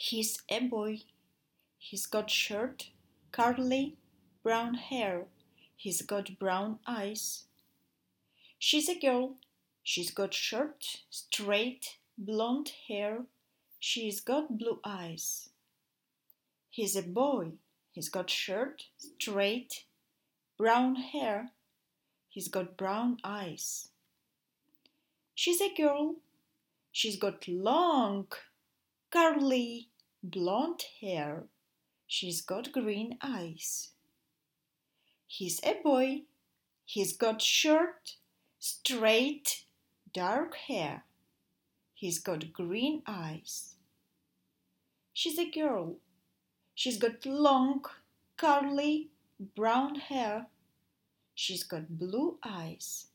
He's a boy. He's got shirt, curly, brown hair. He's got brown eyes. She's a girl. She's got shirt, straight, blonde hair. She's got blue eyes. He's a boy. He's got shirt, straight, brown hair. He's got brown eyes. She's a girl. She's got long, curly, blonde hair. She's got green eyes. He's a boy. He's got short, straight, dark hair. He's got green eyes. She's a girl. She's got long, curly, brown hair. She's got blue eyes.